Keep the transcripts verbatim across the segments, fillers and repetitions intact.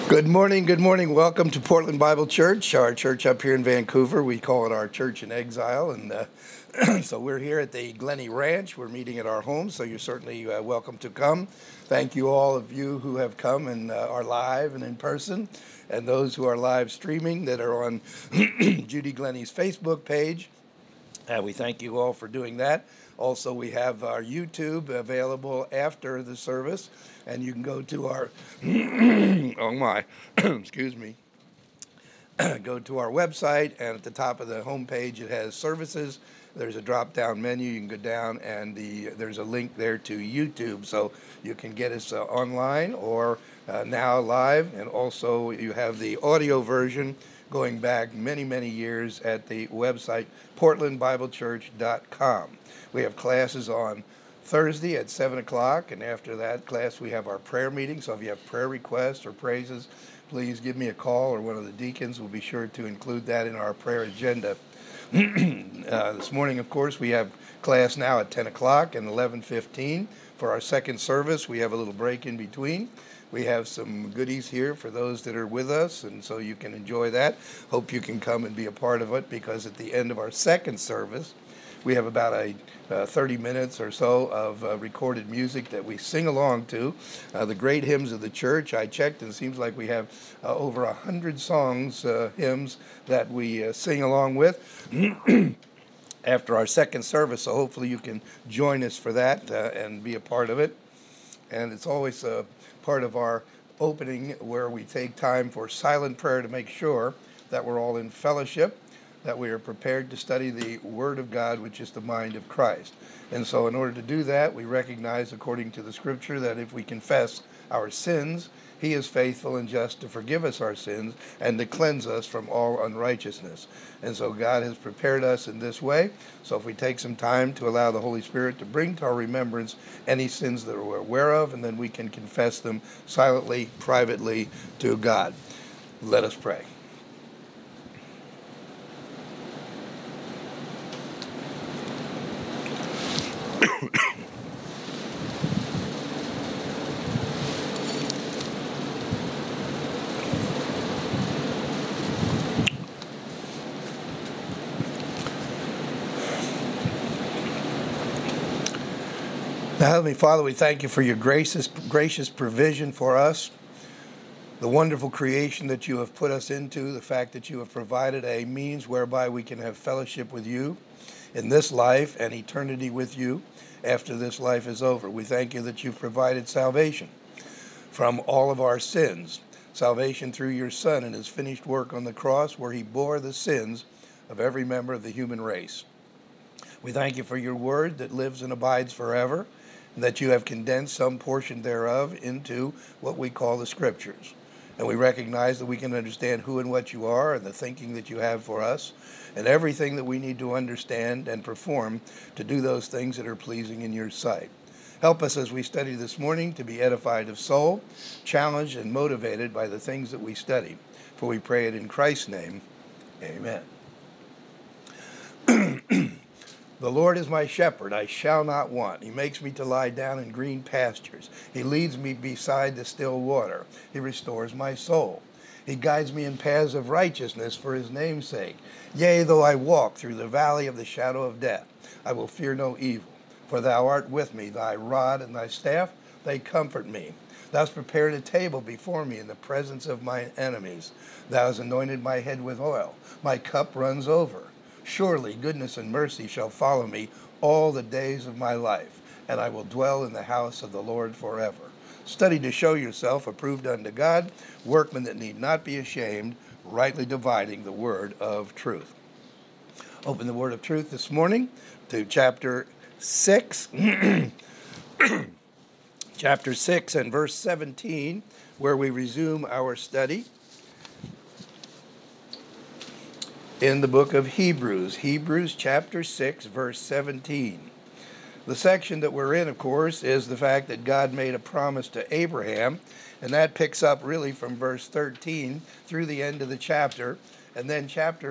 Good morning, good morning. Welcome to Portland Bible Church, our church up here in Vancouver. We call it our church in exile. And uh, so we're here at the Glennie Ranch. We're meeting at our home, so you're certainly uh, welcome to come. Thank you all of you who have come and uh, are live and in person, and those who are live streaming that are on Judy Glennie's Facebook page. Uh, we thank you all for doing that. Also, we have our YouTube available after the service, and you can go to our, oh my, excuse me, go to our website, and at the top of the homepage it has services. There's a drop-down menu. You can go down, and the there's a link there to YouTube, so you can get us uh, online or uh, now live, and also you have the audio version going back many, many years at the website portland bible church dot com. We have classes on Thursday at seven o'clock, and after that class we have our prayer meeting. So if you have prayer requests or praises, please give me a call, or one of the deacons will be sure to include that in our prayer agenda. uh, this morning, of course, we have class now at ten o'clock and eleven fifteen for our second service. We have a little break in between. We have some goodies here for those that are with us, and so you can enjoy that. Hope you can come and be a part of it, because at the end of our second service, we have about a uh, thirty minutes or so of uh, recorded music that we sing along to, uh, the great hymns of the church. I checked, and it seems like we have uh, over a hundred songs, uh, hymns that we uh, sing along with after our second service. So hopefully you can join us for that uh, and be a part of it. And it's always a part of our opening where we take time for silent prayer to make sure that we're all in fellowship, that we are prepared to study the Word of God, which is the mind of Christ. And so in order to do that, we recognize, according to the Scripture, that if we confess our sins, He is faithful and just to forgive us our sins and to cleanse us from all unrighteousness. And so God has prepared us in this way. So if we take some time to allow the Holy Spirit to bring to our remembrance any sins that we're aware of, and then we can confess them silently, privately to God. Let us pray. Now, Heavenly Father, we thank you for your gracious, gracious provision for us, the wonderful creation that you have put us into, the fact that you have provided a means whereby we can have fellowship with you in this life and eternity with you after this life is over. We thank you that you've provided salvation from all of our sins, salvation through your Son and his finished work on the cross, where he bore the sins of every member of the human race. We thank you for your word that lives and abides forever, and that you have condensed some portion thereof into what we call the Scriptures. And we recognize that we can understand who and what you are, and the thinking that you have for us, and everything that we need to understand and perform to do those things that are pleasing in your sight. Help us as we study this morning to be edified of soul, challenged and motivated by the things that we study. For we pray it in Christ's name. Amen. The Lord is my shepherd, I shall not want. He makes me to lie down in green pastures. He leads me beside the still water. He restores my soul. He guides me in paths of righteousness for his name's sake. Yea, though I walk through the valley of the shadow of death, I will fear no evil. For thou art with me, thy rod and thy staff, they comfort me. Thou hast prepared a table before me in the presence of mine enemies. Thou hast anointed my head with oil. My cup runs over. Surely goodness and mercy shall follow me all the days of my life, and I will dwell in the house of the Lord forever. Study to show yourself approved unto God, workmen that need not be ashamed, rightly dividing the word of truth. Open the word of truth this morning to chapter six, chapter six and verse seventeen, where we resume our study in the book of Hebrews, Hebrews chapter six, verse seventeen. The section that we're in, of course, is the fact that God made a promise to Abraham, and that picks up really from verse thirteen through the end of the chapter, and then chapter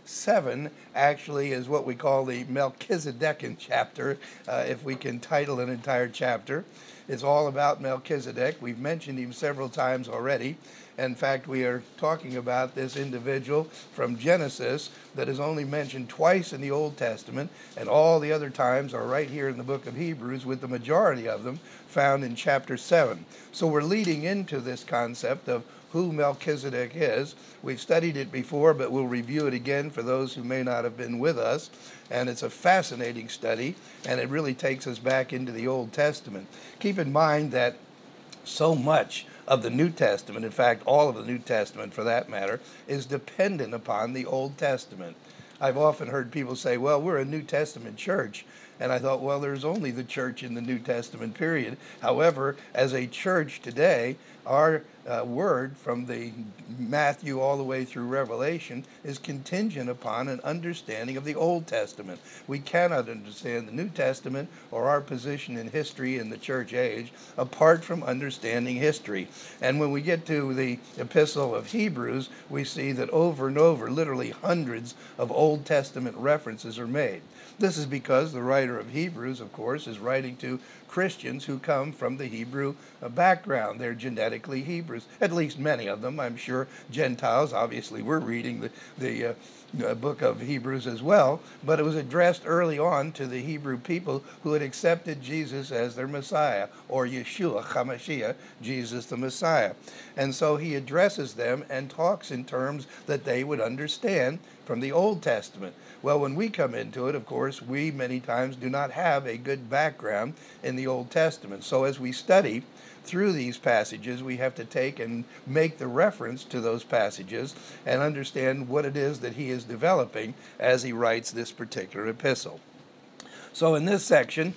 seven actually is what we call the Melchizedekan chapter, uh, if we can title an entire chapter. It's all about Melchizedek. We've mentioned him several times already. In fact, we are talking about this individual from Genesis that is only mentioned twice in the Old Testament, and all the other times are right here in the book of Hebrews, with the majority of them found in chapter seven. So we're leading into this concept of who Melchizedek is. We've studied it before, but we'll review it again for those who may not have been with us. And it's a fascinating study, and it really takes us back into the Old Testament. Keep in mind that so much of the New Testament, in fact, all of the New Testament for that matter, is dependent upon the Old Testament. I've often heard people say, well, we're a New Testament church. And I thought, well, there's only the church in the New Testament period. However, as a church today, our uh, word from the Matthew all the way through Revelation is contingent upon an understanding of the Old Testament. We cannot understand the New Testament or our position in history in the church age apart from understanding history. And when we get to the epistle of Hebrews, we see that over and over, literally hundreds of Old Testament references are made. This is because the writer of Hebrews, of course, is writing to Christians who come from the Hebrew background. They're genetically Hebrews, at least many of them. I'm sure Gentiles, obviously, we're reading the, the uh, book of Hebrews as well, but it was addressed early on to the Hebrew people who had accepted Jesus as their Messiah, or Yeshua HaMashiach, Jesus the Messiah. And so he addresses them and talks in terms that they would understand from the Old Testament. Well, when we come into it, of course, we many times do not have a good background in the Old Testament. So as we study through these passages, we have to take and make the reference to those passages and understand what it is that he is developing as he writes this particular epistle. So in this section,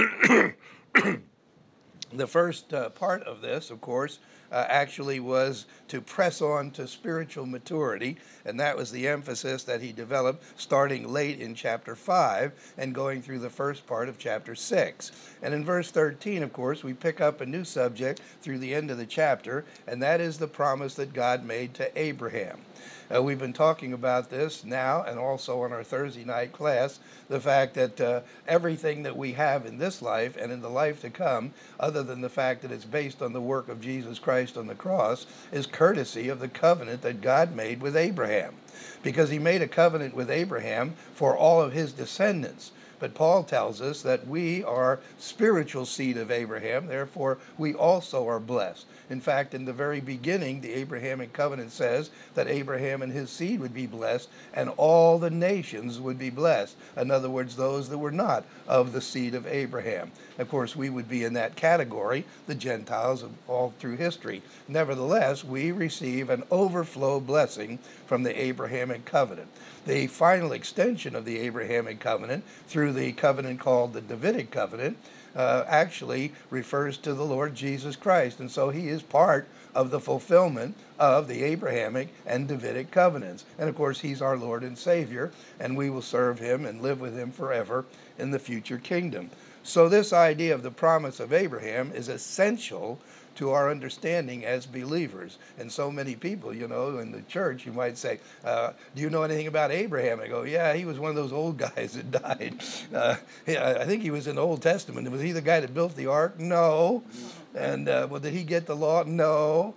the first uh, part of this, of course, uh, actually was to press on to spiritual maturity, and that was the emphasis that he developed starting late in chapter five and going through the first part of chapter six. And in verse thirteen, of course, we pick up a new subject through the end of the chapter, and that is the promise that God made to Abraham. Uh, we've been talking about this now and also on our Thursday night class, the fact that uh, everything that we have in this life and in the life to come, other than the fact that it's based on the work of Jesus Christ on the cross, is courtesy of the covenant that God made with Abraham. Because he made a covenant with Abraham for all of his descendants. But Paul tells us that we are spiritual seed of Abraham, therefore we also are blessed. In fact, in the very beginning, the Abrahamic covenant says that Abraham and his seed would be blessed, and all the nations would be blessed. In other words, those that were not of the seed of Abraham. Of course, we would be in that category, the Gentiles all through history. Nevertheless, we receive an overflow blessing from the Abrahamic covenant. The final extension of the Abrahamic covenant through the covenant called the Davidic covenant uh, actually refers to the Lord Jesus Christ. And so he is part of the fulfillment of the Abrahamic and Davidic covenants. And of course, he's our Lord and Savior, and we will serve him and live with him forever in the future kingdom. So this idea of the promise of Abraham is essential to our understanding as believers. And so many people, you know, in the church, you might say, uh, do you know anything about Abraham? I go, yeah, he was one of those old guys that died. Uh, yeah, I think he was in the Old Testament. Was he the guy that built the ark? No. And, uh, well, did he get the law? No.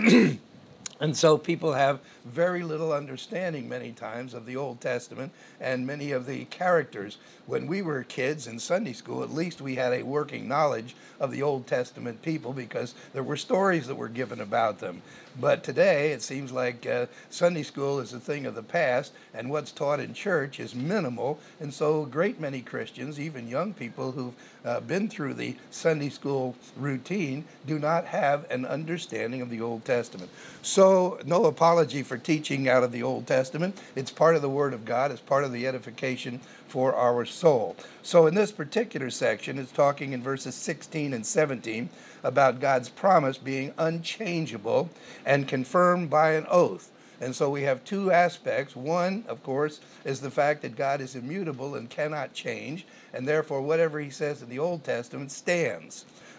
And so people have very little understanding many times of the Old Testament and many of the characters. When we were kids in Sunday school, at least we had a working knowledge of the Old Testament people because there were stories that were given about them. But today it seems like uh, Sunday school is a thing of the past, and what's taught in church is minimal. And so a great many Christians, even young people who've uh, been through the Sunday school routine, do not have an understanding of the Old Testament. So no apology for teaching out of the Old Testament. It's part of the Word of God. It's part of the edification for our soul. So in this particular section, it's talking in verses sixteen and seventeen about God's promise being unchangeable and confirmed by an oath. And so we have two aspects. One, of course, is the fact that God is immutable and cannot change, and therefore whatever he says in the Old Testament stands.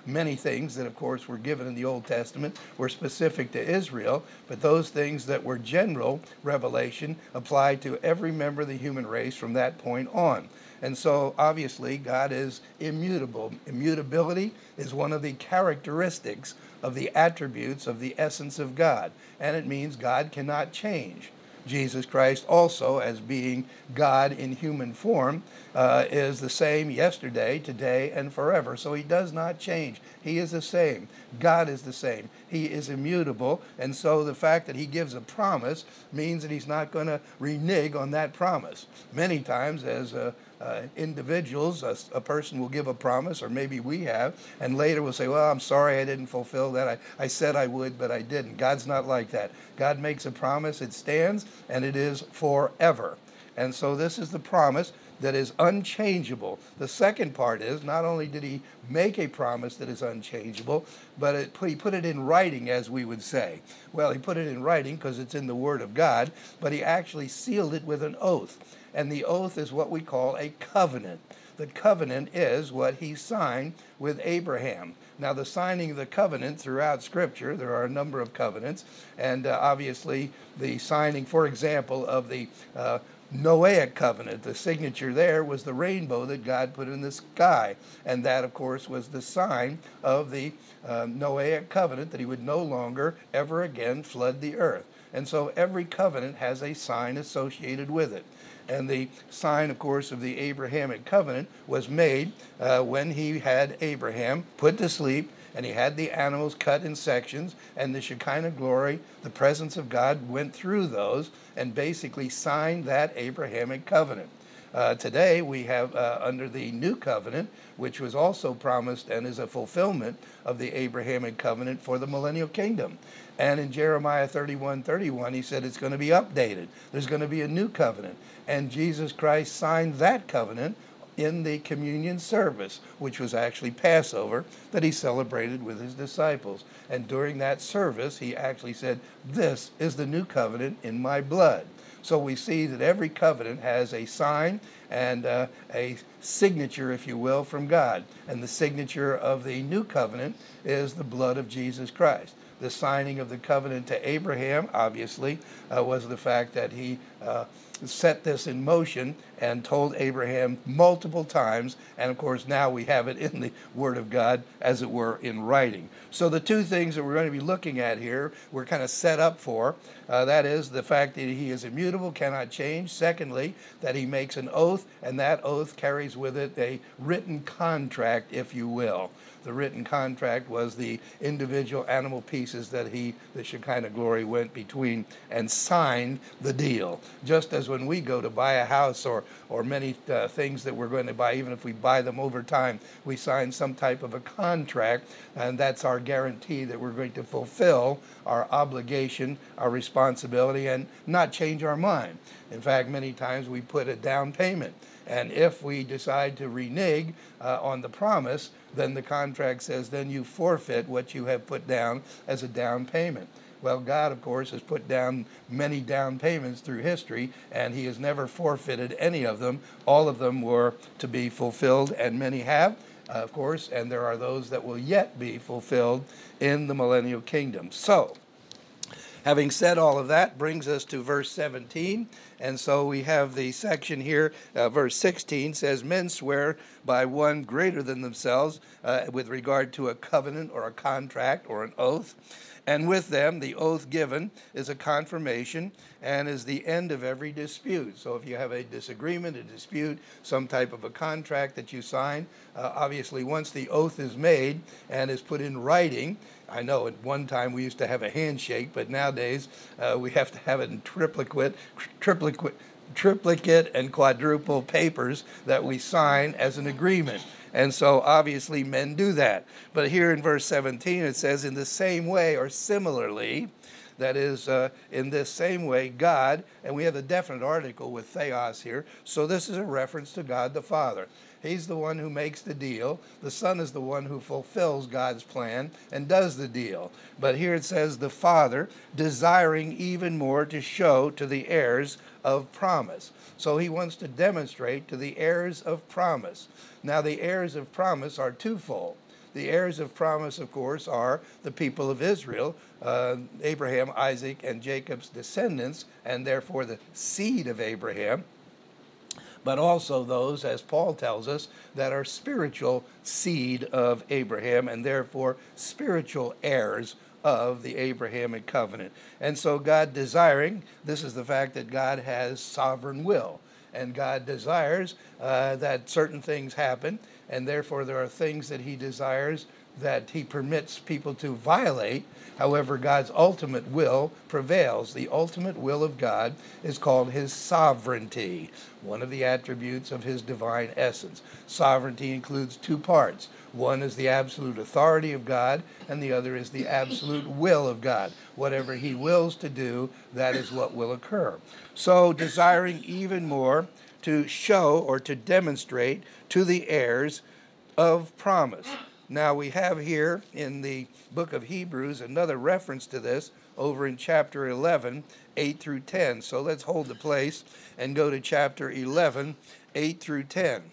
Many things that, of course, were given in the Old Testament were specific to Israel, but those things that were general revelation applied to every member of the human race from that point on. And so, obviously, God is immutable. Immutability is one of the characteristics of the attributes of the essence of God, and it means God cannot change. Jesus Christ also, as being God in human form, uh, is the same yesterday, today, and forever. So he does not change. He is the same. God is the same. He is immutable. And so the fact that he gives a promise means that he's not going to renege on that promise. Many times, as uh, uh, individuals, a, a person will give a promise, or maybe we have, and later will say, well, I'm sorry I didn't fulfill that. I, I said I would, but I didn't. God's not like that. God makes a promise, it stands, and it is forever. And so this is the promise that is unchangeable. The second part is, not only did he make a promise that is unchangeable, but it, he put it in writing, as we would say. Well, he put it in writing because it's in the Word of God, but he actually sealed it with an oath. And the oath is what we call a covenant. The covenant is what he signed with Abraham. Now, the signing of the covenant throughout Scripture, there are a number of covenants, and uh, obviously the signing, for example, of the uh, Noahic covenant, the signature there was the rainbow that God put in the sky, and that, of course, was the sign of the uh, Noahic covenant, that he would no longer ever again flood the earth. And so every covenant has a sign associated with it. And the sign, of course, of the Abrahamic covenant was made uh, when he had Abraham put to sleep, and he had the animals cut in sections, and the Shekinah glory, the presence of God, went through those and basically signed that Abrahamic covenant. Uh, today we have uh, under the new covenant, which was also promised and is a fulfillment of the Abrahamic covenant for the millennial kingdom. And in Jeremiah thirty-one thirty-one, he said it's going to be updated. There's going to be a new covenant. And Jesus Christ signed that covenant in the communion service, which was actually Passover, that he celebrated with his disciples. And during that service, he actually said, "This is the new covenant in my blood." So we see that every covenant has a sign and uh, a signature, if you will, from God. And the signature of the new covenant is the blood of Jesus Christ. The signing of the covenant to Abraham, obviously, uh, was the fact that he uh, set this in motion and told Abraham multiple times. And of course, now we have it in the Word of God, as it were, in writing. So the two things that we're going to be looking at here, we're kind of set up for. Uh, that is the fact that he is immutable, cannot change. Secondly, that he makes an oath, and that oath carries with it a written contract, if you will. The written contract was the individual animal pieces that he, the Shekinah glory, went between and signed the deal. Just as when we go to buy a house or, or many uh, things that we're going to buy, even if we buy them over time, we sign some type of a contract, and that's our guarantee that we're going to fulfill our obligation, our responsibility, and not change our mind. In fact, many times we put a down payment. And if we decide to renege uh, on the promise, then the contract says, then you forfeit what you have put down as a down payment. Well, God, of course, has put down many down payments through history, and he has never forfeited any of them. All of them were to be fulfilled, and many have, uh, of course, and there are those that will yet be fulfilled in the millennial kingdom. So, having said all of that, brings us to verse seventeen. And so we have the section here, uh, verse sixteen says, men swear by one greater than themselves uh, with regard to a covenant or a contract or an oath. And with them, the oath given is a confirmation and is the end of every dispute. So if you have a disagreement, a dispute, some type of a contract that you sign, uh, obviously once the oath is made and is put in writing, I know at one time we used to have a handshake, but nowadays uh, we have to have it in triplicate, triplicate, triplicate and quadruple papers that we sign as an agreement. And so obviously men do that. But here in verse seventeen it says, in the same way or similarly, that is, uh, in this same way, God, and we have a definite article with theos here, so this is a reference to God the Father. He's the one who makes the deal. The Son is the one who fulfills God's plan and does the deal. But here it says, the Father, desiring even more to show to the heirs of promise. So he wants to demonstrate to the heirs of promise. Now, the heirs of promise are twofold. The heirs of promise, of course, are the people of Israel, uh, Abraham, Isaac, and Jacob's descendants, and therefore the seed of Abraham, but also those, as Paul tells us, that are spiritual seed of Abraham and therefore spiritual heirs of the Abrahamic covenant. And so God desiring, this is the fact that God has sovereign will, and God desires uh, that certain things happen, and therefore there are things that he desires that he permits people to violate. However, God's ultimate will prevails. The ultimate will of God is called his sovereignty, one of the attributes of his divine essence. Sovereignty includes two parts. One is the absolute authority of God, and the other is the absolute will of God. Whatever he wills to do, that is what will occur. So, desiring even more to show or to demonstrate to the heirs of promise. Now, we have here in the book of Hebrews another reference to this over in chapter eleven, eight through ten. So let's hold the place and go to chapter eleven, eight through ten.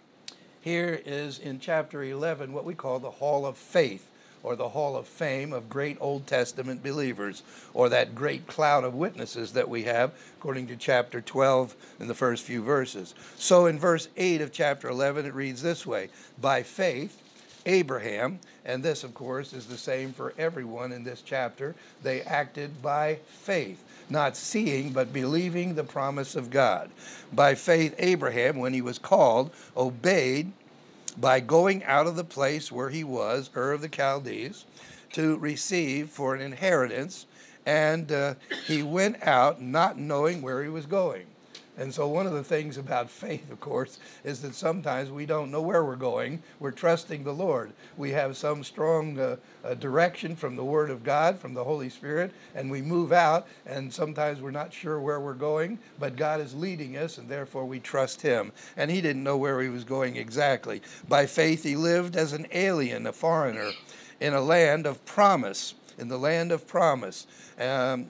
Here is in chapter eleven what we call the Hall of Faith, or the Hall of Fame of great Old Testament believers, or that great cloud of witnesses that we have, according to chapter twelve in the first few verses. So in verse eight of chapter eleven, it reads this way: by faith, Abraham, and this, of course, is the same for everyone in this chapter, they acted by faith, not seeing, but believing the promise of God. By faith, Abraham, when he was called, obeyed by going out of the place where he was, Ur of the Chaldees, to receive for an inheritance, and uh, he went out not knowing where he was going. And so one of the things about faith, of course, is that sometimes we don't know where we're going. We're trusting the Lord. We have some strong uh, uh, direction from the Word of God, from the Holy Spirit, and we move out, and sometimes we're not sure where we're going, but God is leading us, and therefore we trust him. And he didn't know where he was going exactly. By faith he lived as an alien, a foreigner, in a land of promise, in the land of promise, um,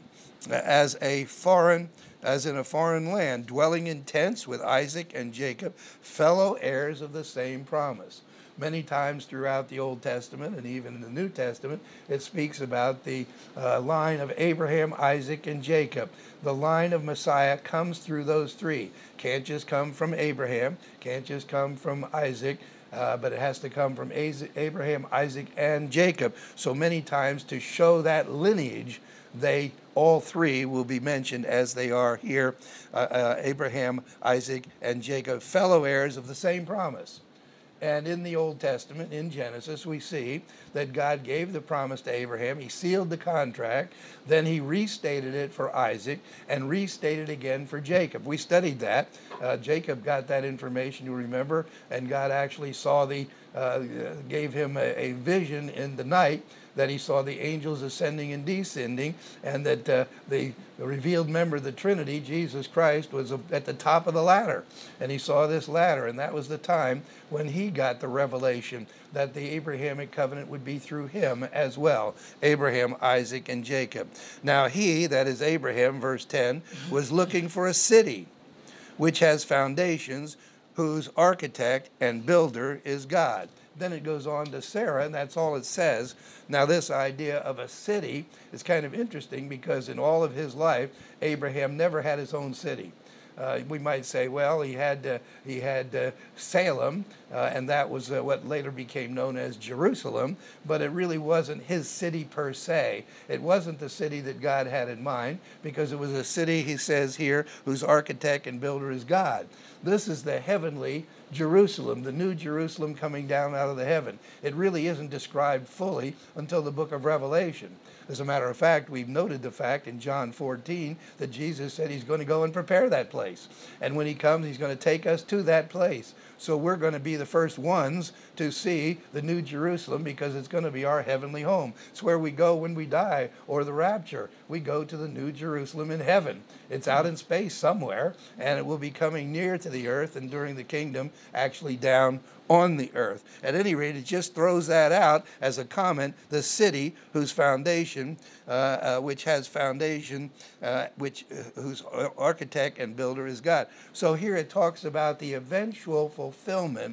as a foreign as in a foreign land, dwelling in tents with Isaac and Jacob, fellow heirs of the same promise. Many times throughout the Old Testament and even in the New Testament, it speaks about the uh, line of Abraham, Isaac, and Jacob. The line of Messiah comes through those three. Can't just come from Abraham, can't just come from Isaac, Uh, but it has to come from Abraham, Isaac, and Jacob. So many times to show that lineage, they all three will be mentioned as they are here, uh, uh, Abraham, Isaac, and Jacob, fellow heirs of the same promise. And in the Old Testament, in Genesis, we see that God gave the promise to Abraham. He sealed the contract. Then he restated it for Isaac and restated again for Jacob. We studied that. Uh, Jacob got that information, you remember, and God actually saw the, uh, gave him a, a vision in the night that he saw the angels ascending and descending, and that uh, the, the revealed member of the Trinity, Jesus Christ, was at the top of the ladder. And he saw this ladder, and that was the time when he got the revelation that the Abrahamic covenant would be through him as well, Abraham, Isaac, and Jacob. Now he, that is Abraham, verse ten, was looking for a city which has foundations, whose architect and builder is God. Then it goes on to Sarah, and that's all it says. Now, this idea of a city is kind of interesting because in all of his life, Abraham never had his own city. Uh, we might say, well, he had uh, he had uh, Salem, uh, and that was uh, what later became known as Jerusalem, but it really wasn't his city per se. It wasn't the city that God had in mind, because it was a city, he says here, whose architect and builder is God. This is the heavenly Jerusalem, the new Jerusalem coming down out of the heaven. It really isn't described fully until the book of Revelation. As a matter of fact, we've noted the fact in John fourteen that Jesus said he's going to go and prepare that place. And when he comes, he's going to take us to that place. So we're going to be the first ones to see the new Jerusalem, because it's going to be our heavenly home. It's where we go when we die, or the rapture. We go to the new Jerusalem in heaven. It's out in space somewhere, and it will be coming near to the earth, and during the kingdom, actually down on the earth. At any rate, it just throws that out as a comment, the city whose foundation, uh, uh, which has foundation, uh, which uh, whose architect and builder is God. So here it talks about the eventual fulfillment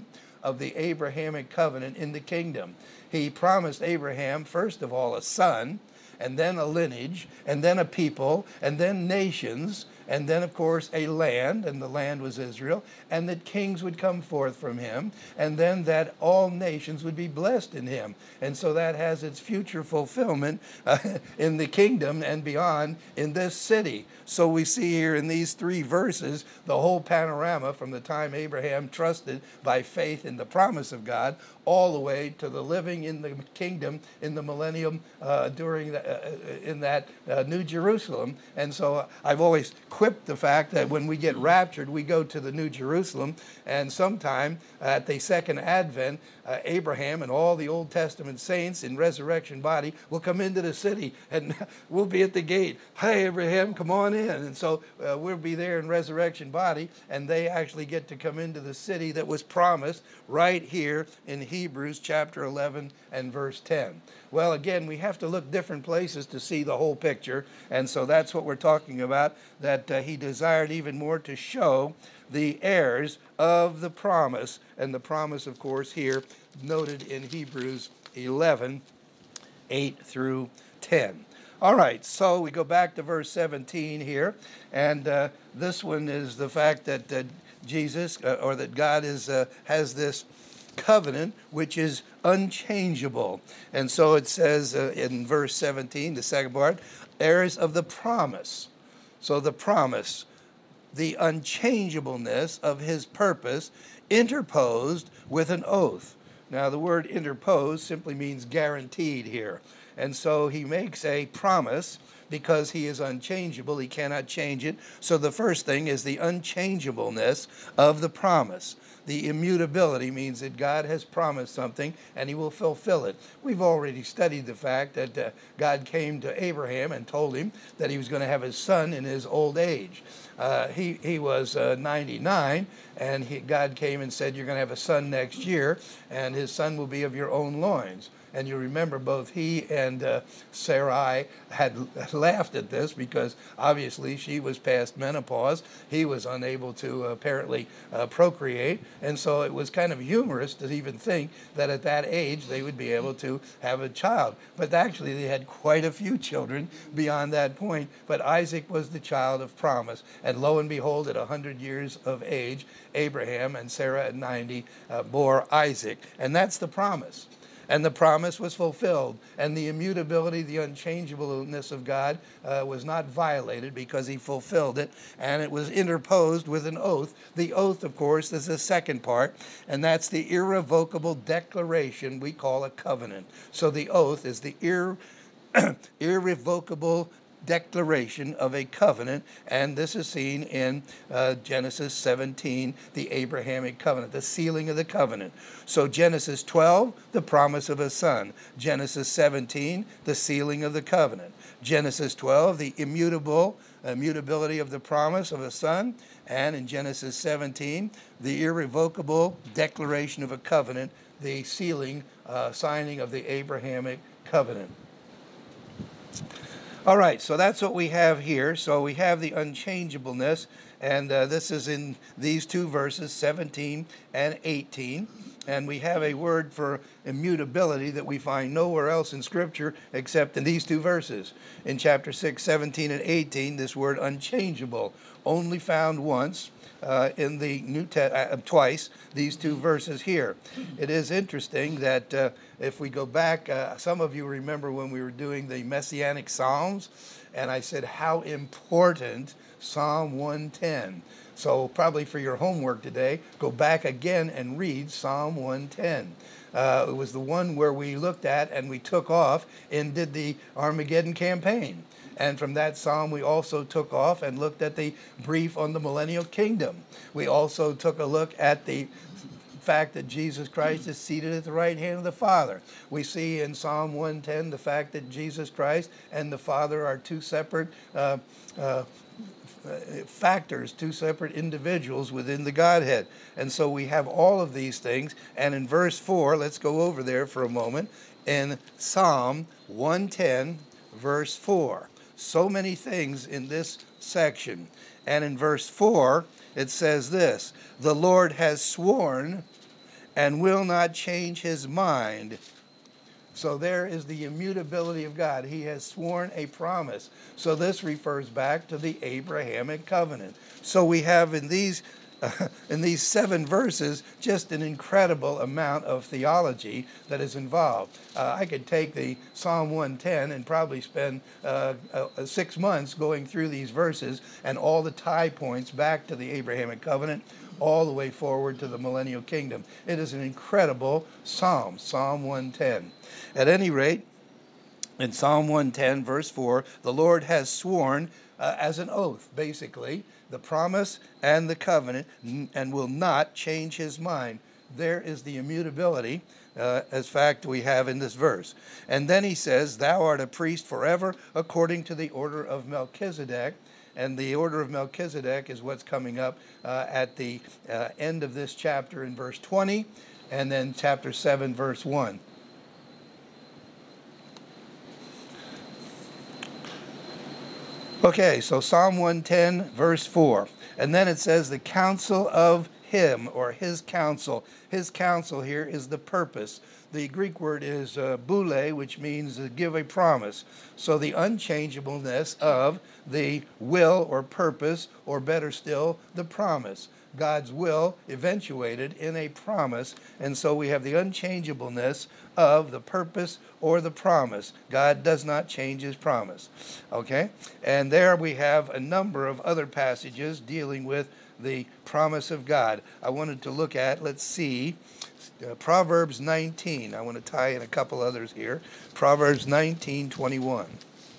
of the Abrahamic covenant in the kingdom. He promised Abraham, first of all, a son, and then a lineage, and then a people, and then nations, and then, of course, a land, and the land was Israel, and that kings would come forth from him, and then that all nations would be blessed in him. And so that has its future fulfillment uh, in the kingdom and beyond in this city. So we see here in these three verses the whole panorama from the time Abraham trusted by faith in the promise of God all the way to the living in the kingdom in the millennium uh, during the, uh, in that uh, New Jerusalem. And so I've always quipped the fact that when we get raptured, we go to the New Jerusalem, and sometime at the second advent, uh, Abraham and all the Old Testament saints in resurrection body will come into the city, and we'll be at the gate. Hey, Abraham, come on in. And so uh, we'll be there in resurrection body, and they actually get to come into the city that was promised right here in Hebrews chapter eleven and verse ten. Well, again, we have to look different places to see the whole picture, and so that's what we're talking about, that uh, he desired even more to show the heirs of the promise, and the promise, of course, here noted in Hebrews eleven, eight through ten. All right, so we go back to verse seventeen here, and uh, this one is the fact that uh, Jesus, uh, or that God is uh, has this covenant which is unchangeable. And so it says uh, in verse seventeen, the second part, heirs of the promise. So the promise, the unchangeableness of his purpose, interposed with an oath. Now the word interposed simply means guaranteed here. And so he makes a promise because he is unchangeable. He cannot change it. So the first thing is the unchangeableness of the promise. The immutability means that God has promised something and he will fulfill it. We've already studied the fact that uh, God came to Abraham and told him that he was going to have his son in his old age. Uh, he, he was uh, ninety-nine, and he, God came and said, you're going to have a son next year, and his son will be of your own loins. And you remember both he and uh, Sarai had laughed at this because obviously she was past menopause. He was unable to uh, apparently uh, procreate. And so it was kind of humorous to even think that at that age they would be able to have a child. But actually they had quite a few children beyond that point. But Isaac was the child of promise. And lo and behold, at one hundred years of age, Abraham and Sarah at ninety uh, bore Isaac. And that's the promise. And the promise was fulfilled. And the immutability, the unchangeableness of God uh, was not violated because he fulfilled it. And it was interposed with an oath. The oath, of course, is the second part. And that's the irrevocable declaration we call a covenant. So the oath is the ir- irrevocable declaration of a covenant, and this is seen in uh, Genesis seventeen, the Abrahamic covenant, the sealing of the covenant. So Genesis twelve, the promise of a son. Genesis seventeen, the sealing of the covenant. Genesis twelve, the immutable immutability of the promise of a son, and in Genesis seventeen, the irrevocable declaration of a covenant, the sealing, uh, signing of the Abrahamic covenant. All right, so that's what we have here. So we have the unchangeableness, and uh, this is in these two verses, seventeen and eighteen. And we have a word for immutability that we find nowhere else in Scripture except in these two verses. In chapter six, seventeen and eighteen, this word unchangeable, only found once uh, in the New Te- uh, twice, these two verses here. It is interesting that uh, if we go back, uh, some of you remember when we were doing the Messianic Psalms, and I said how important Psalm one ten. So probably for your homework today, go back again and read Psalm one ten. Uh, it was the one where we looked at and we took off and did the Armageddon campaign. And from that psalm, we also took off and looked at the brief on the millennial kingdom. We also took a look at the fact that Jesus Christ is seated at the right hand of the Father. We see in Psalm one ten the fact that Jesus Christ and the Father are two separate uh, uh, factors, two separate individuals within the Godhead. And so we have all of these things. And in verse four, let's go over there for a moment. In Psalm one ten, verse four. So many things in this section. And in verse four, it says this: the Lord has sworn and will not change his mind. So there is the immutability of God. He has sworn a promise. So this refers back to the Abrahamic covenant. So we have in these uh, in these seven verses just an incredible amount of theology that is involved. Uh, I could take the Psalm one ten and probably spend uh, uh, six months going through these verses and all the tie points back to the Abrahamic covenant, all the way forward to the millennial kingdom. It is an incredible psalm, Psalm one ten. At any rate, in Psalm one ten, verse four, the Lord has sworn uh, as an oath, basically, the promise and the covenant, and will not change his mind. There is the immutability, uh, as fact we have in this verse. And then he says, thou art a priest forever, according to the order of Melchizedek. And the order of Melchizedek is what's coming up uh, at the uh, end of this chapter in verse twenty, and then chapter seven, verse one. Okay, so Psalm one ten, verse four. And then it says the counsel of him, or his counsel. His counsel here is the purpose. The Greek word is uh, boule, which means uh, give a promise. So the unchangeableness of the will or purpose, or better still, the promise. God's will eventuated in a promise, and so we have the unchangeableness of the purpose or the promise. God does not change his promise. Okay? And there we have a number of other passages dealing with the promise of God. I wanted to look at, let's see, uh, Proverbs nineteen. I want to tie in a couple others here. Proverbs nineteen twenty-one.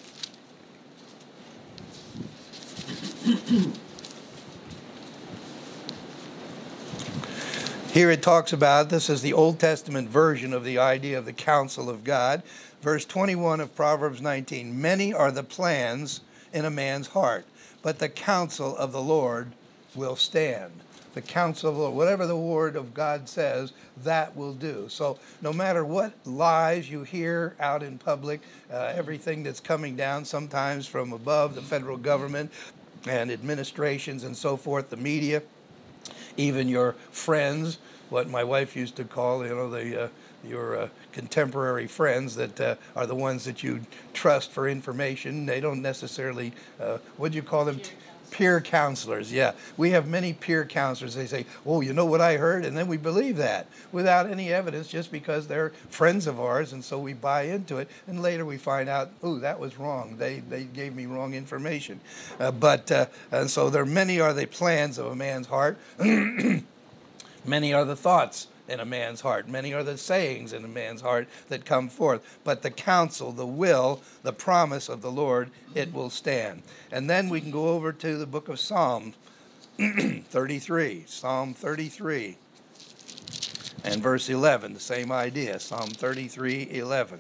Here it talks about, this is the Old Testament version of the idea of the counsel of God. Verse twenty-one of Proverbs nineteen, many are the plans in a man's heart, but the counsel of the Lord will stand. The counsel of the Lord, whatever the word of God says, that will do. So no matter what lies you hear out in public, uh, everything that's coming down sometimes from above, the federal government and administrations and so forth, the media, even your friends, what my wife used to call, you know, the uh, your uh, contemporary friends that uh, are the ones that you trust for information. They don't necessarily, uh, what do you call them? Peer counselors. Yeah, we have many peer counselors. They say, oh, you know what I heard? And then we believe that without any evidence, just because they're friends of ours, and so we buy into it. And later we find out, oh, that was wrong. They they gave me wrong information. Uh, but, uh, and so there many are the plans of a man's heart. Many are the thoughts in a man's heart. Many are the sayings in a man's heart that come forth. But the counsel, the will, the promise of the Lord, it will stand. And then we can go over to the book of Psalms thirty-three. Psalm thirty-three. And verse eleven, the same idea. Psalm thirty-three, eleven.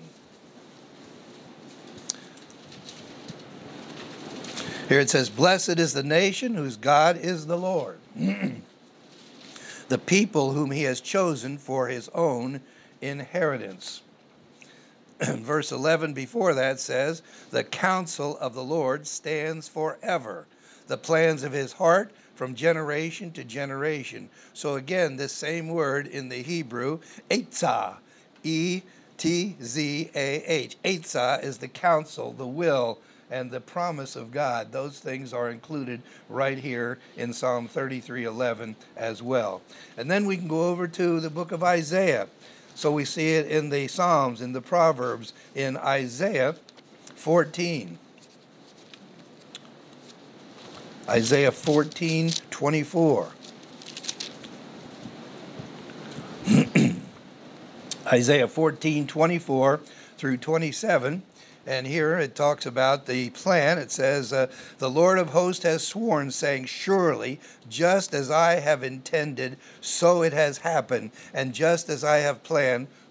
Here it says, blessed is the nation whose God is the Lord. The people whom he has chosen for his own inheritance. Verse eleven before that says, the counsel of the Lord stands forever, the plans of his heart from generation to generation. So again, this same word in the Hebrew, etzah, E T Z A H. Etzah is the counsel, the will, and the promise of God. Those things are included right here in Psalm thirty-three eleven as well. And then we can go over to the book of Isaiah. So we see it in the Psalms, in the Proverbs, in Isaiah fourteen. Isaiah fourteen twenty-four. Isaiah fourteen twenty-four through twenty-seven. And here it talks about the plan. It says, uh, the Lord of hosts has sworn, saying, surely, just as I have intended, so it has happened. And just as I have planned,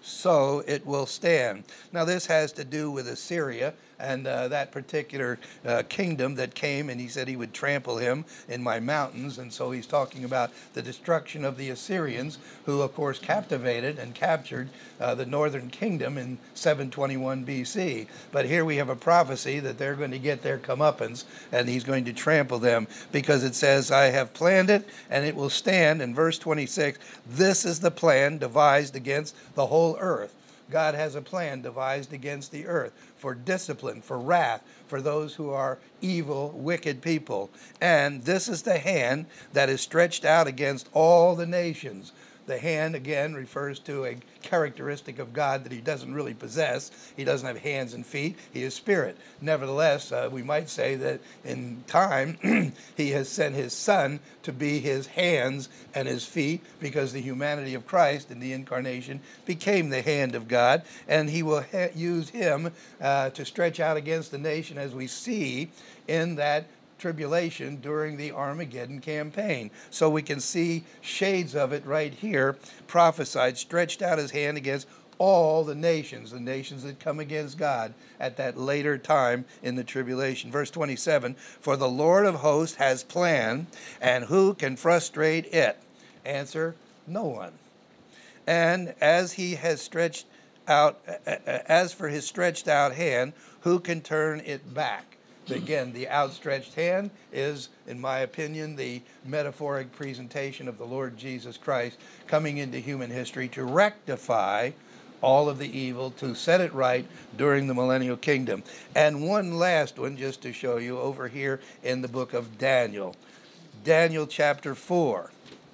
so it will stand. Now, this has to do with Assyria and uh, that particular uh, kingdom that came, and he said he would trample him in my mountains. And so he's talking about the destruction of the Assyrians, who, of course, captivated and captured uh, the northern kingdom in seven twenty-one B C. But here we have a prophecy that they're going to get their comeuppance, and he's going to trample them, because it says, I have planned it, and it will stand. In verse twenty-six, this is the plan devised against the whole earth. God has a plan devised against the earth for discipline, for wrath, for those who are evil, wicked people. And this is the hand that is stretched out against all the nations. The hand, again, refers to a characteristic of God that he doesn't really possess. He doesn't have hands and feet. He is spirit. Nevertheless, uh, we might say that in time, he has sent his Son to be his hands and his feet, because the humanity of Christ in the incarnation became the hand of God, and he will ha- use him uh, to stretch out against the nation, as we see in that tribulation during the Armageddon campaign. So we can see shades of it right here, prophesied, stretched out his hand against all the nations, the nations that come against God at that later time in the tribulation. Verse twenty-seven, for the Lord of hosts has planned, and who can frustrate it? Answer, no one. And as he has stretched out, as for his stretched out hand, who can turn it back? Again, the outstretched hand is, in my opinion, the metaphoric presentation of the Lord Jesus Christ coming into human history to rectify all of the evil, to set it right during the millennial kingdom. And one last one, just to show you, over here in the book of Daniel. Daniel chapter four,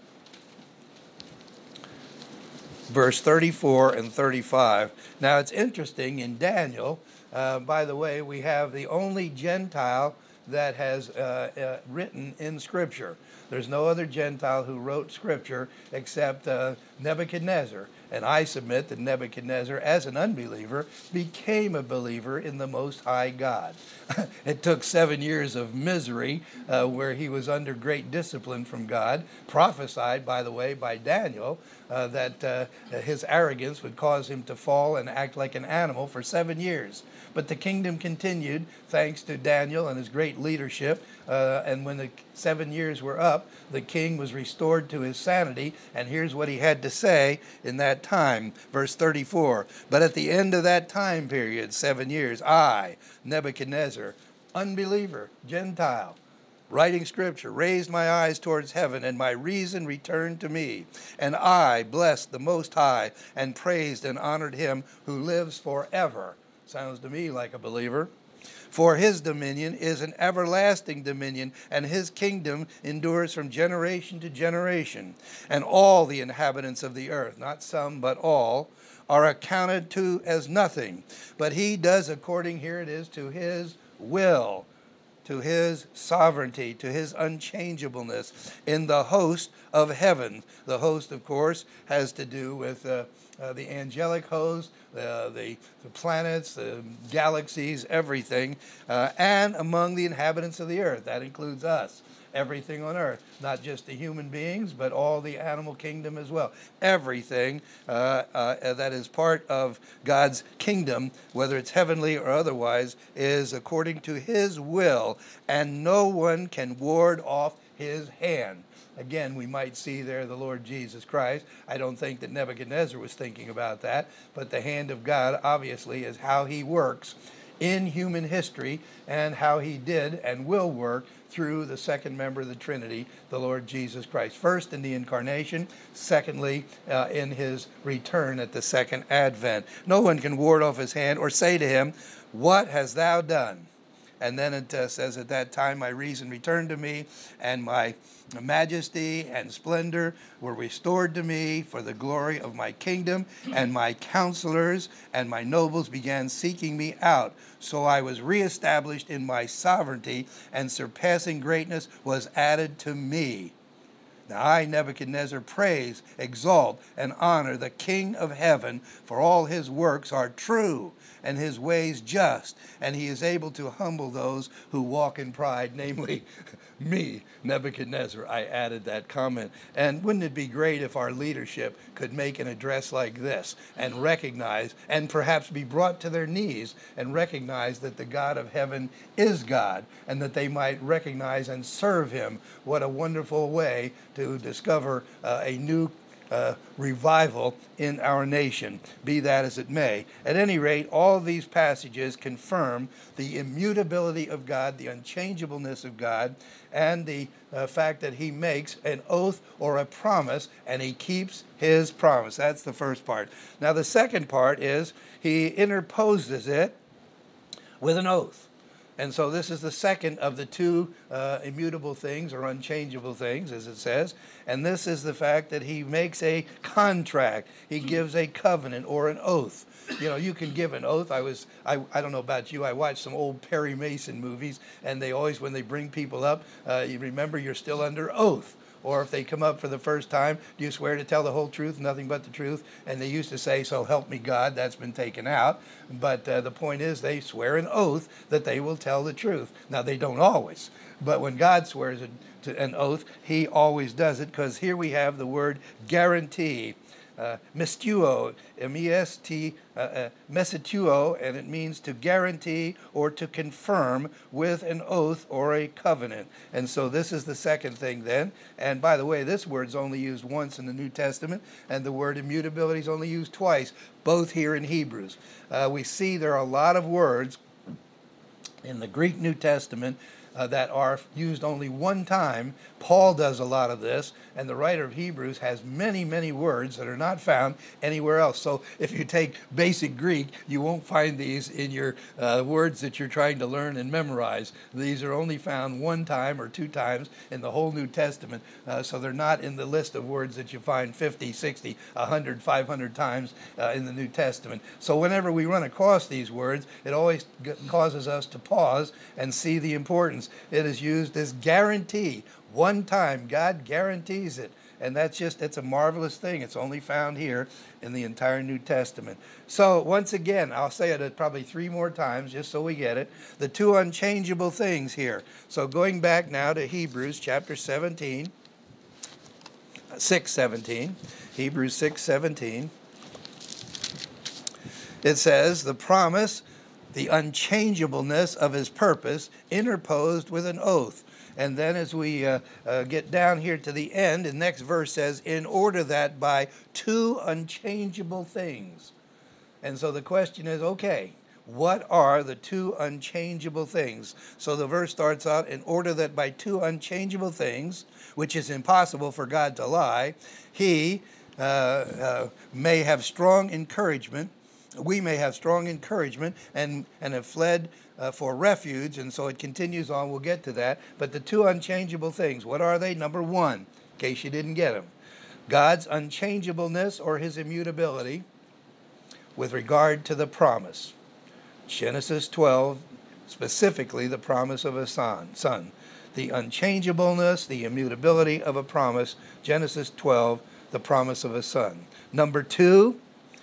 verse thirty-four and thirty-five. Now, it's interesting in Daniel. Uh, by the way, we have the only Gentile that has uh, uh, written in Scripture. There's no other Gentile who wrote Scripture except uh, Nebuchadnezzar. And I submit that Nebuchadnezzar, as an unbeliever, became a believer in the Most High God. It took seven years of misery uh, where he was under great discipline from God, prophesied, by the way, by Daniel, uh, that uh, his arrogance would cause him to fall and act like an animal for seven years. But the kingdom continued thanks to Daniel and his great leadership. Uh, and when the seven years were up, the king was restored to his sanity. And here's what he had to say in that time. Verse thirty-four, but at the end of that time period, seven years, I, Nebuchadnezzar, unbeliever, Gentile, writing Scripture, raised my eyes towards heaven, and my reason returned to me. And I blessed the Most High, and praised and honored him who lives forever. Sounds to me like a believer. For his dominion is an everlasting dominion, and his kingdom endures from generation to generation. And all the inhabitants of the earth, not some but all, are accounted to as nothing. But he does according, here it is, to his will, to his sovereignty, to his unchangeableness in the host of heaven. The host, of course, has to do with uh, uh, the angelic host, uh, the, the planets, the galaxies, everything, uh, and among the inhabitants of the earth. That includes us. Everything on earth, not just the human beings, but all the animal kingdom as well. Everything uh, uh, that is part of God's kingdom, whether it's heavenly or otherwise, is according to his will, and no one can ward off his hand. Again, we might see there the Lord Jesus Christ. I don't think that Nebuchadnezzar was thinking about that, but the hand of God obviously is how he works in human history, and how he did and will work through the second member of the Trinity, the Lord Jesus Christ. First in the incarnation, secondly uh, in his return at the second advent. No one can ward off his hand or say to him, what hast thou done? And then it uh, says, at that time my reason returned to me, and my majesty and splendor were restored to me for the glory of my kingdom, and my counselors and my nobles began seeking me out. So I was reestablished in my sovereignty, and surpassing greatness was added to me. Now I, Nebuchadnezzar, praise, exalt, and honor the King of heaven, for all his works are true, and his ways just, and he is able to humble those who walk in pride, namely me, Nebuchadnezzar. I added that comment. And wouldn't it be great if our leadership could make an address like this and recognize, and perhaps be brought to their knees and recognize that the God of heaven is God, and that they might recognize and serve him. What a wonderful way to discover uh, a new Uh, revival in our nation, be that as it may. At any rate, all of these passages confirm the immutability of God, the unchangeableness of God, and the uh, fact that he makes an oath or a promise, and he keeps his promise. That's the first part. Now, the second part is he interposes it with an oath. And so this is the second of the two uh, immutable things or unchangeable things, as it says. And this is the fact that he makes a contract. He gives a covenant or an oath. You know, you can give an oath. I was, I, I don't know about you, I watched some old Perry Mason movies, and they always, when they bring people up, uh, you remember you're still under oath. Or if they come up for the first time, do you swear to tell the whole truth, nothing but the truth? And they used to say, so help me God. That's been taken out. But uh, the point is, they swear an oath that they will tell the truth. Now, they don't always. But when God swears an oath, he always does it, because here we have the word guarantee. Uh, mestuo, M E S T, uh, uh, mesetuo, and it means to guarantee or to confirm with an oath or a covenant. And so this is the second thing then. And by the way, this word's only used once in the New Testament, and the word immutability is only used twice, both here in Hebrews. Uh, we see there are a lot of words in the Greek New Testament Uh, that are used only one time. Paul does a lot of this, and the writer of Hebrews has many, many words that are not found anywhere else. So if you take basic Greek, you won't find these in your uh, words that you're trying to learn and memorize. These are only found one time or two times in the whole New Testament, uh, so they're not in the list of words that you find fifty, sixty, one hundred, five hundred times uh, in the New Testament. So whenever we run across these words, it always g- causes us to pause and see the importance. It is used as guarantee. One time, God guarantees it. And that's just, it's a marvelous thing. It's only found here in the entire New Testament. So once again, I'll say it probably three more times just so we get it. The two unchangeable things here. So going back now to Hebrews chapter seventeen, six seventeen, Hebrews six seventeen. It says, the promise, the unchangeableness of his purpose, interposed with an oath. And then as we uh, uh, get down here to the end, the next verse says, in order that by two unchangeable things. And so the question is, okay, what are the two unchangeable things? So the verse starts out, in order that by two unchangeable things, which is impossible for God to lie, he uh, uh, may have strong encouragement, we may have strong encouragement and, and have fled uh, for refuge. And so it continues on. We'll get to that. But the two unchangeable things, what are they? Number one, in case you didn't get them, God's unchangeableness or his immutability with regard to the promise. Genesis twelve, specifically the promise of a son. son. The unchangeableness, the immutability of a promise. Genesis twelve, the promise of a son. Number two,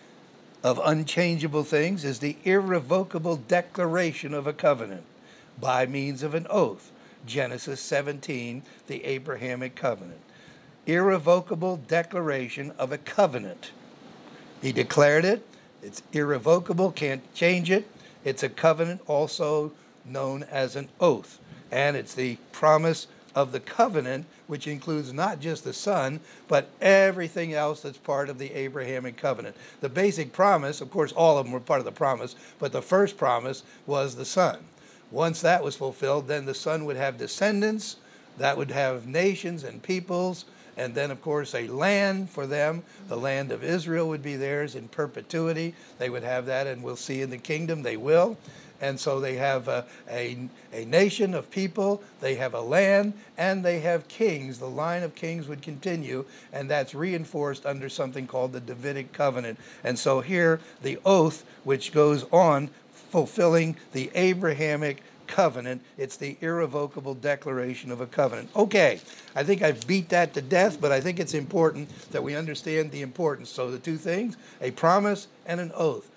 of unchangeable things is the irrevocable declaration of a covenant by means of an oath. Genesis seventeen, the Abrahamic covenant. Irrevocable declaration of a covenant. He declared it. It's irrevocable, can't change it. It's a covenant also known as an oath. And it's the promise of the covenant, which includes not just the son, but everything else that's part of the Abrahamic covenant. The basic promise, of course, all of them were part of the promise, but the first promise was the son. Once that was fulfilled, then the son would have descendants, that would have nations and peoples, and then, of course, a land for them. The land of Israel would be theirs in perpetuity. They would have that, and we'll see in the kingdom they will. And so they have a, a, a nation of people, they have a land, and they have kings. The line of kings would continue, and that's reinforced under something called the Davidic covenant. And so here, the oath, which goes on fulfilling the Abrahamic covenant. It's the irrevocable declaration of a covenant. Okay, I think I've beat that to death, but I think it's important that we understand the importance. So the two things, a promise and an oath.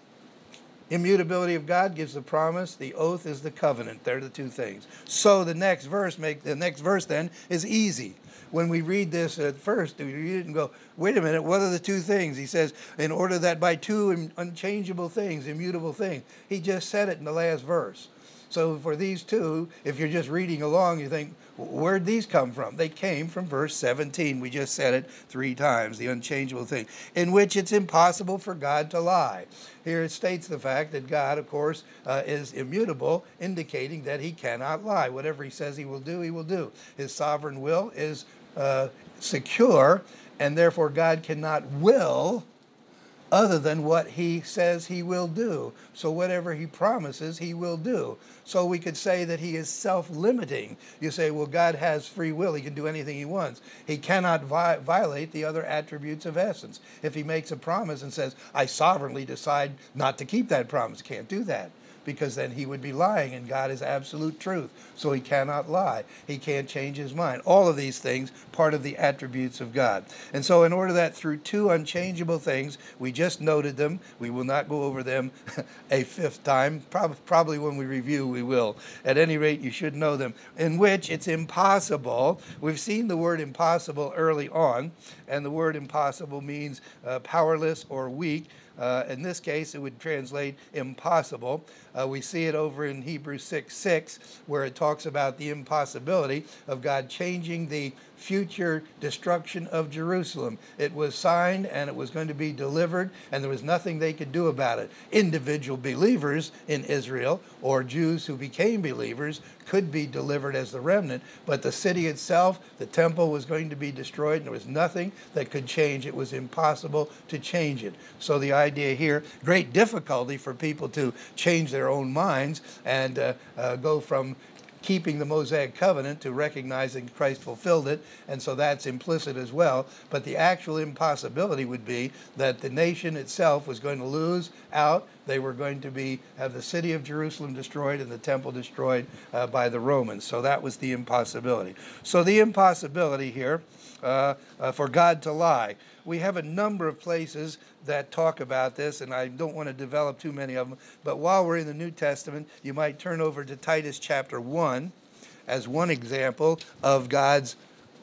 Immutability of God gives the promise. The oath is the covenant. They're the two things. So the next verse make the next verse then is easy. When we read this at first, we read it and go, wait a minute, what are the two things? He says, in order that by two unchangeable things, immutable things. He just said it in the last verse. So for these two, if you're just reading along, you think, where'd these come from? They came from verse seventeen. We just said it three times, the unchangeable thing, in which it's impossible for God to lie. Here it states the fact that God, of course, uh, is immutable, indicating that he cannot lie. Whatever he says he will do, he will do. His sovereign will is uh, secure, and therefore God cannot will other than what he says he will do. So whatever he promises, he will do. So we could say that he is self-limiting. You say, well, God has free will. He can do anything he wants. He cannot vi- violate the other attributes of essence. If he makes a promise and says, I sovereignly decide not to keep that promise, can't do that, because then he would be lying, and God is absolute truth. So he cannot lie. He can't change his mind. All of these things, part of the attributes of God. And so in order that through two unchangeable things, we just noted them. We will not go over them a fifth time. Prob- probably when we review, we will. At any rate, you should know them. In which it's impossible. We've seen the word impossible early on, and the word impossible means uh, powerless or weak. Uh, in this case, it would translate impossible. Uh, we see it over in Hebrews six six, where it talks about the impossibility of God changing the future destruction of Jerusalem. It was signed and it was going to be delivered, and there was nothing they could do about it. Individual believers in Israel, or Jews who became believers, could be delivered as the remnant, but the city itself, the temple, was going to be destroyed, and there was nothing that could change. It was impossible to change it. So the idea here, great difficulty for people to change their own minds and uh, uh, go from keeping the Mosaic covenant to recognizing Christ fulfilled it, and so that's implicit as well. But the actual impossibility would be that the nation itself was going to lose out. They were going to be have the city of Jerusalem destroyed and the temple destroyed uh, by the Romans. So that was the impossibility. So the impossibility here uh, uh, for God to lie. We have a number of places that talk about this, and I don't want to develop too many of them, but while we're in the New Testament, you might turn over to Titus chapter one as one example of God's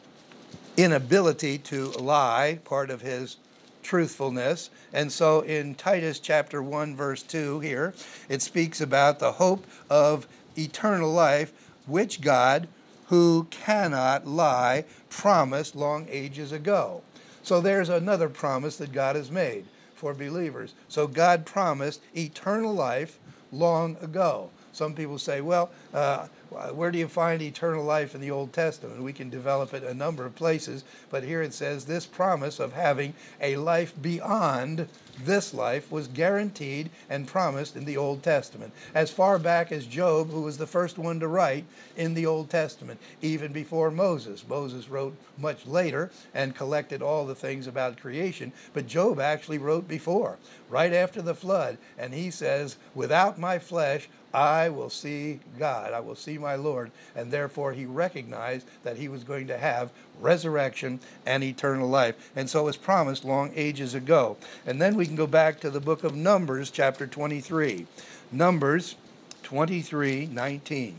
inability to lie, part of his truthfulness. And so in Titus chapter one, verse two here, it speaks about the hope of eternal life, which God, who cannot lie, promised long ages ago. So there's another promise that God has made for believers. So God promised eternal life long ago. Some people say, well, uh, where do you find eternal life in the Old Testament? We can develop it a number of places, but here it says this promise of having a life beyond this life was guaranteed and promised in the Old Testament. As far back as Job, who was the first one to write in the Old Testament, even before Moses. Moses wrote much later and collected all the things about creation, but Job actually wrote before, right after the flood, and he says, without my flesh, I will see God, I will see my Lord, and therefore he recognized that he was going to have resurrection and eternal life. And so it was promised long ages ago. And then we can go back to the book of Numbers, chapter twenty-three. Numbers twenty-three nineteen.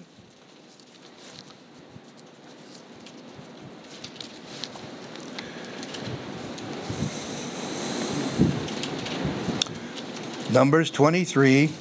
Numbers twenty-three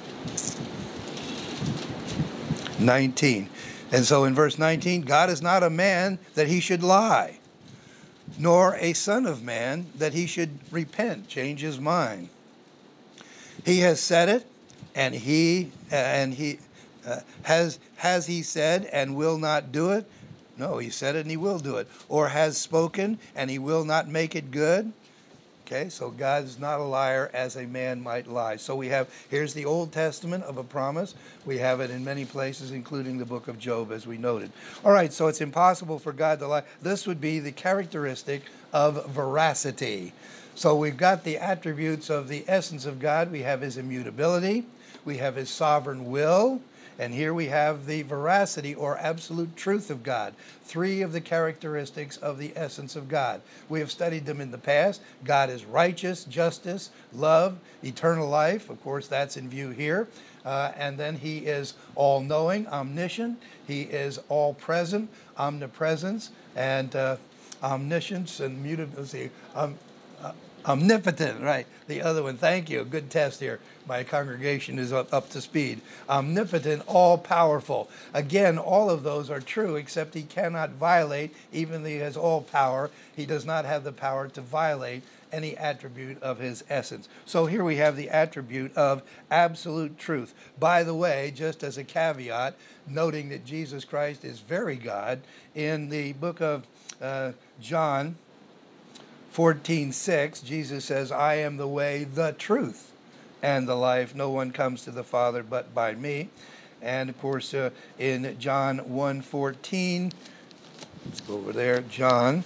nineteen. And so in verse nineteen, God is not a man that he should lie, nor a son of man that he should repent, change his mind. He has said it, and he and he uh, has has he said and will not do it? No, he said it and he will do it. Or has spoken and he will not make it good? Okay, so God's not a liar as a man might lie. So we have, here's the Old Testament of a promise. We have it in many places, including the book of Job, as we noted. All right, so it's impossible for God to lie. This would be the characteristic of veracity. So we've got the attributes of the essence of God. We have his immutability. We have his sovereign will. And here we have the veracity or absolute truth of God, three of the characteristics of the essence of God. We have studied them in the past. God is righteous, justice, love, eternal life. Of course, that's in view here. Uh, and then he is all-knowing, omniscient. He is all-present, omnipresence, and uh, omniscience and mutability. Um, uh, omnipotent, right. The other one, thank you. Good test here. My congregation is up, up to speed. Omnipotent, all-powerful. Again, all of those are true, except he cannot violate, even though he has all power. He does not have the power to violate any attribute of his essence. So here we have the attribute of absolute truth. By the way, just as a caveat, noting that Jesus Christ is very God, in the book of uh, John fourteen six, Jesus says, I am the way, the truth, and the life. No one comes to the Father but by me. And of course, uh, in John one fourteen, let's go over there, John.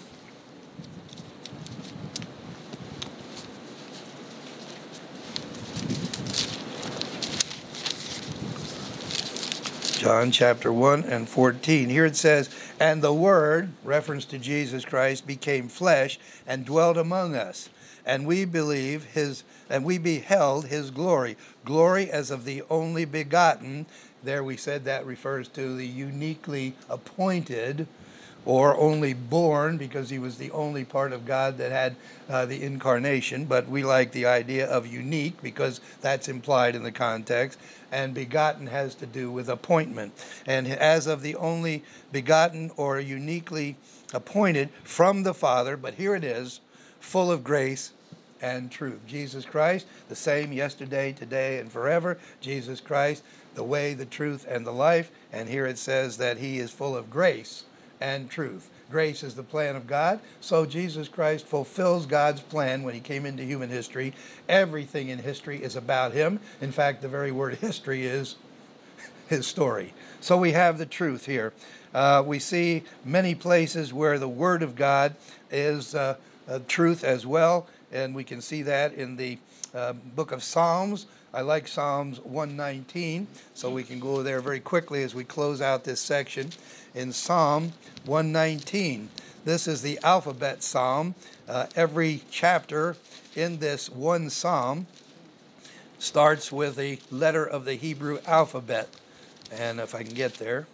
John chapter one and fourteen. Here it says, and the Word, reference to Jesus Christ, became flesh and dwelt among us. And we believe his, and we beheld his glory. Glory as of the only begotten. There we said that refers to the uniquely appointed, or only born, because he was the only part of God that had uh, the incarnation. But we like the idea of unique, because that's implied in the context. And begotten has to do with appointment. And as of the only begotten or uniquely appointed from the Father, but here it is, full of grace and truth. Jesus Christ, the same yesterday, today, and forever. Jesus Christ, the way, the truth, and the life. And here it says that he is full of grace and truth. Grace is the plan of God, so Jesus Christ fulfills God's plan when he came into human history. Everything in history is about him. In fact, the very word history is his story. So we have the truth here. Uh, we see many places where the Word of God is uh, uh, truth as well, and we can see that in the uh, book of Psalms. I like Psalms one nineteen, so we can go there very quickly as we close out this section. In Psalm one nineteen, this is the alphabet psalm. Uh, every chapter in this one psalm starts with a letter of the Hebrew alphabet. And if I can get there.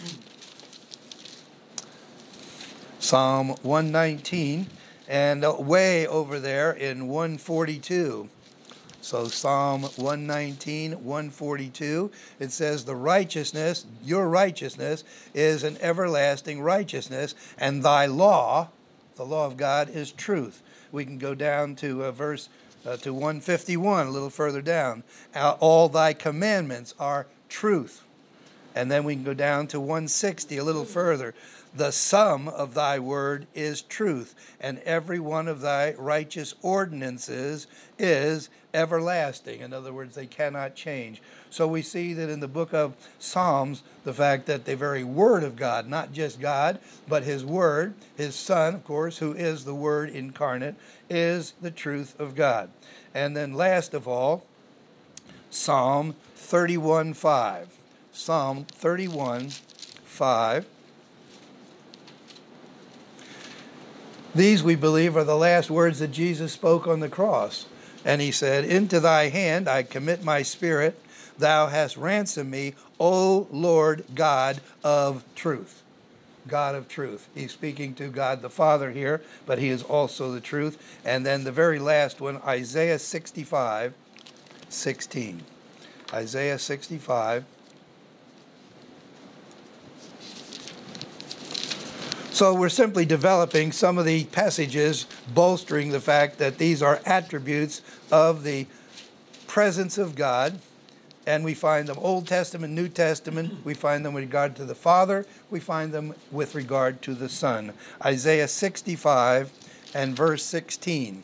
Psalm one nineteen, and way over there in one forty-two. So Psalm one nineteen, one forty-two, it says, the righteousness, your righteousness, is an everlasting righteousness, and thy law, the law of God, is truth. We can go down to uh, verse, uh, to one fifty-one, a little further down. All thy commandments are truth. And then we can go down to one sixty, a little further. The sum of thy word is truth, and every one of thy righteous ordinances is everlasting. In other words, they cannot change. So we see that in the book of Psalms, the fact that the very word of God, not just God, but his word, his Son, of course, who is the Word incarnate, is the truth of God. And then last of all, Psalm thirty-one five. Psalm thirty-one five. These, we believe, are the last words that Jesus spoke on the cross. And he said, into thy hand I commit my spirit. Thou hast ransomed me, O Lord God of truth. God of truth. He's speaking to God the Father here, but he is also the truth. And then the very last one, Isaiah sixty-five sixteen. Isaiah sixty-five. So we're simply developing some of the passages bolstering the fact that these are attributes of the presence of God. And we find them Old Testament, New Testament. We find them with regard to the Father. We find them with regard to the Son. Isaiah sixty-five and verse sixteen.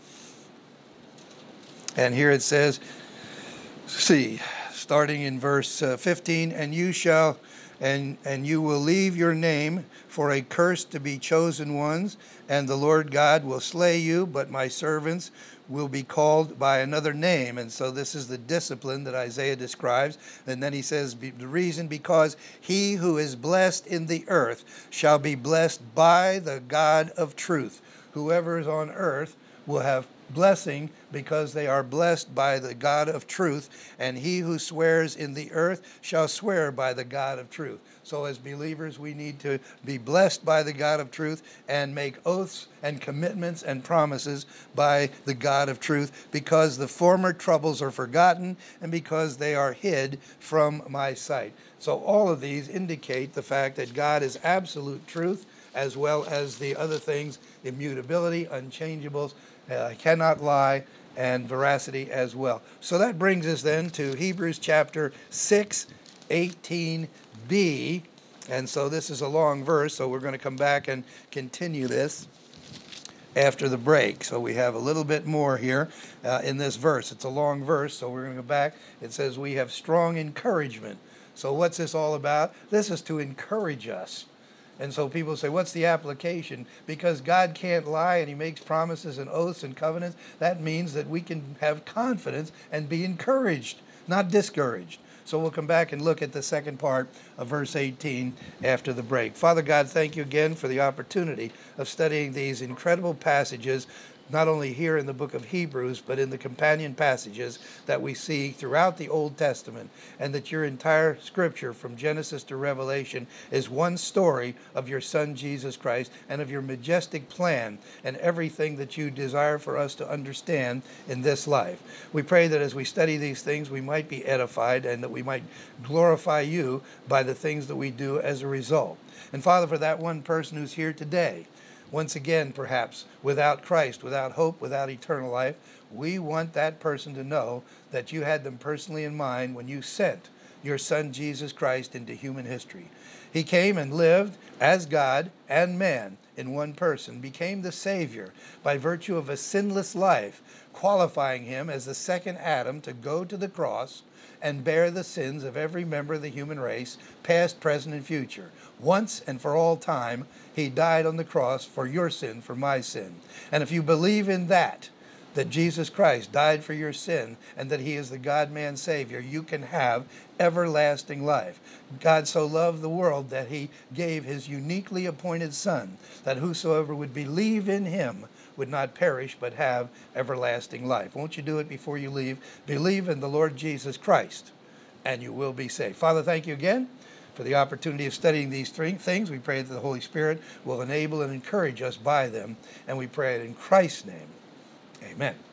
And here it says, see, starting in verse uh, fifteen, and you shall... and, and you will leave your name for a curse to be chosen ones, and the Lord God will slay you, but my servants will be called by another name. And so this is the discipline that Isaiah describes. And then he says, the reason, because he who is blessed in the earth shall be blessed by the God of truth. Whoever is on earth will have blessing because they are blessed by the God of truth, and he who swears in the earth shall swear by the God of truth. So as believers, we need to be blessed by the God of truth and make oaths and commitments and promises by the God of truth, because the former troubles are forgotten and because they are hid from my sight. So all of these indicate the fact that God is absolute truth, as well as the other things, immutability, unchangeables, uh, cannot lie, and veracity as well. So that brings us then to Hebrews chapter six, eighteen b. And so this is a long verse, so we're going to come back and continue this after the break. So we have a little bit more here uh, in this verse. It's a long verse, so we're going to go back. It says we have strong encouragement. So what's this all about? This is to encourage us. And so people say, what's the application? Because God can't lie and he makes promises and oaths and covenants. That means that we can have confidence and be encouraged, not discouraged. So we'll come back and look at the second part of verse eighteen after the break. Father God, thank you again for the opportunity of studying these incredible passages, not only here in the book of Hebrews, but in the companion passages that we see throughout the Old Testament, and that your entire scripture from Genesis to Revelation is one story of your Son Jesus Christ and of your majestic plan and everything that you desire for us to understand in this life. We pray that as we study these things, we might be edified and that we might glorify you by the things that we do as a result. And Father, for that one person who's here today, once again, perhaps, without Christ, without hope, without eternal life, we want that person to know that you had them personally in mind when you sent your Son, Jesus Christ, into human history. He came and lived as God and man in one person, became the Savior by virtue of a sinless life, qualifying him as the second Adam to go to the cross and bear the sins of every member of the human race, past, present, and future. Once and for all time, he died on the cross for your sin, for my sin. And if you believe in that, that Jesus Christ died for your sin and that he is the God-man Savior, you can have everlasting life. God so loved the world that he gave his uniquely appointed Son, that whosoever would believe in him would not perish but have everlasting life. Won't you do it before you leave? Believe in the Lord Jesus Christ, and you will be saved. Father, thank you again for the opportunity of studying these three things. We pray that the Holy Spirit will enable and encourage us by them, and we pray it in Christ's name. Amen.